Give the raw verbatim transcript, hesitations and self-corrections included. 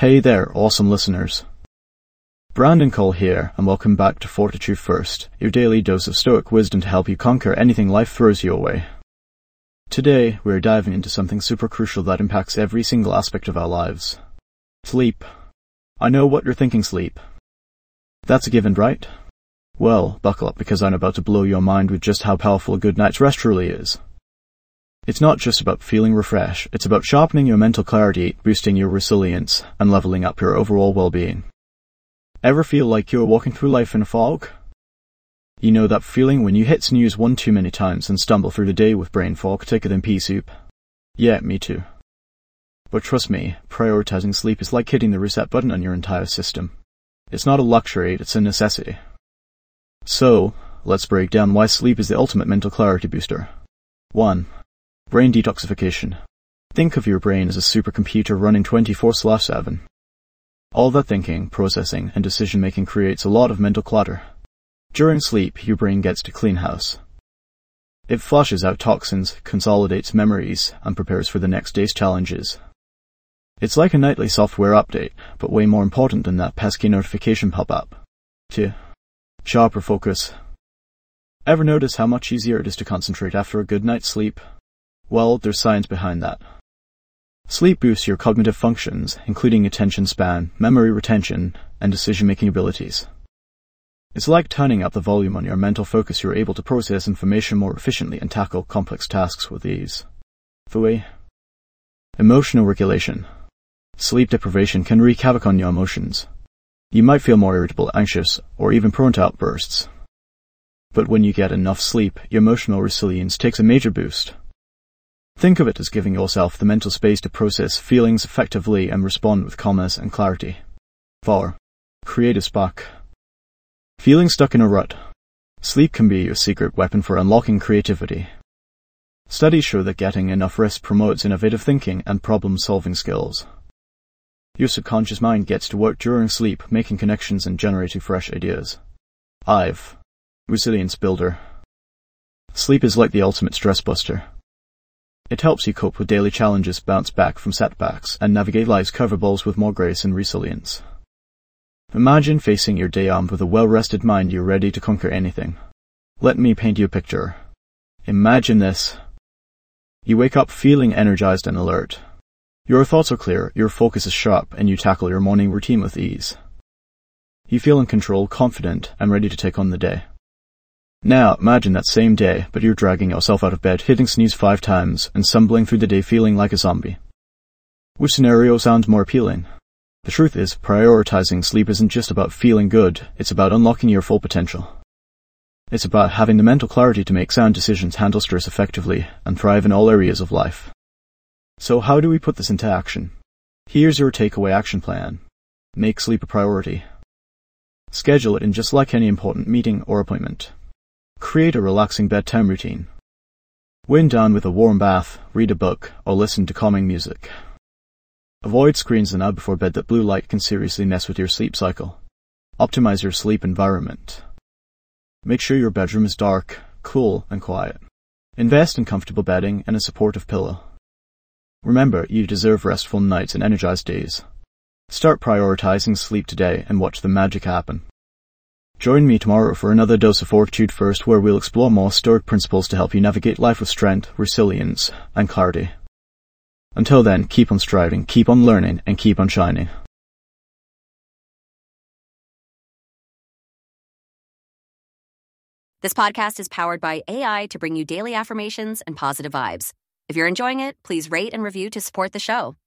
Hey there, awesome listeners. Brandon Cole here, and welcome back to Fortitude First, your daily dose of stoic wisdom to help you conquer anything life throws you away. Today, we're diving into something super crucial that impacts every single aspect of our lives. Sleep. I know what you're thinking, sleep. That's a given, right? Well, buckle up because I'm about to blow your mind with just how powerful a good night's rest truly is. It's not just about feeling refreshed, it's about sharpening your mental clarity, boosting your resilience, and leveling up your overall well-being. Ever feel like you're walking through life in a fog? You know that feeling when you hit snooze one too many times and stumble through the day with brain fog thicker than pea soup? Yeah, me too. But trust me, prioritizing sleep is like hitting the reset button on your entire system. It's not a luxury, it's a necessity. So, let's break down why sleep is the ultimate mental clarity booster. one. Brain detoxification. Think of your brain as a supercomputer running twenty-four seven. All that thinking, processing, and decision-making creates a lot of mental clutter. During sleep, your brain gets to clean house. It flushes out toxins, consolidates memories, and prepares for the next day's challenges. It's like a nightly software update, but way more important than that pesky notification pop-up. two. Sharper focus. Ever notice how much easier it is to concentrate after a good night's sleep? Well, there's science behind that. Sleep boosts your cognitive functions, including attention span, memory retention, and decision-making abilities. It's like turning up the volume on your mental focus. You're able to process information more efficiently and tackle complex tasks with ease. three. Emotional regulation. Sleep deprivation can wreak havoc on your emotions. You might feel more irritable, anxious, or even prone to outbursts. But when you get enough sleep, your emotional resilience takes a major boost. Think of it as giving yourself the mental space to process feelings effectively and respond with calmness and clarity. four. Creative spark. Feeling stuck in a rut. Sleep can be your secret weapon for unlocking creativity. Studies show that getting enough rest promotes innovative thinking and problem-solving skills. Your subconscious mind gets to work during sleep, making connections and generating fresh ideas. five. Resilience builder. Sleep is like the ultimate stress buster. It helps you cope with daily challenges, bounce back from setbacks, and navigate life's curveballs with more grace and resilience. Imagine facing your day armed with a well-rested mind. You're ready to conquer anything. Let me paint you a picture. Imagine this. You wake up feeling energized and alert. Your thoughts are clear, your focus is sharp, and you tackle your morning routine with ease. You feel in control, confident, and ready to take on the day. Now, imagine that same day, but you're dragging yourself out of bed, hitting snooze five times, and stumbling through the day feeling like a zombie. Which scenario sounds more appealing? The truth is, prioritizing sleep isn't just about feeling good, it's about unlocking your full potential. It's about having the mental clarity to make sound decisions, handle stress effectively, and thrive in all areas of life. So how do we put this into action? Here's your takeaway action plan. Make sleep a priority. Schedule it in just like any important meeting or appointment. Create a relaxing bedtime routine. Wind down with a warm bath, read a book, or listen to calming music. Avoid screens the night before bed. That blue light can seriously mess with your sleep cycle. Optimize your sleep environment. Make sure your bedroom is dark, cool, and quiet. Invest in comfortable bedding and a supportive pillow. Remember, you deserve restful nights and energized days. Start prioritizing sleep today and watch the magic happen. Join me tomorrow for another dose of Fortitude First, where we'll explore more stoic principles to help you navigate life with strength, resilience, and clarity. Until then, keep on striving, keep on learning, and keep on shining. This podcast is powered by A I to bring you daily affirmations and positive vibes. If you're enjoying it, please rate and review to support the show.